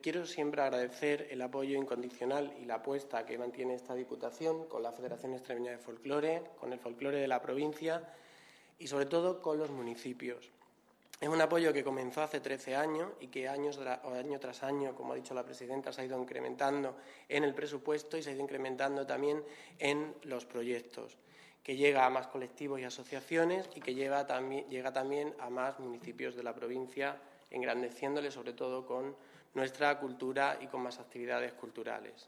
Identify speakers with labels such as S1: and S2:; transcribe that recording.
S1: quiero siempre agradecer el apoyo incondicional y la apuesta que mantiene esta Diputación con la Federación Extremeña de Folclore, con el folclore de la provincia y, sobre todo, con los municipios. Es un apoyo que comenzó hace 13 años y que año tras año, como ha dicho la presidenta, se ha ido incrementando en el presupuesto y se ha ido incrementando también en los proyectos, que llega a más colectivos y asociaciones y que llega también a más municipios de la provincia, engrandeciéndole sobre todo con nuestra cultura y con más actividades culturales.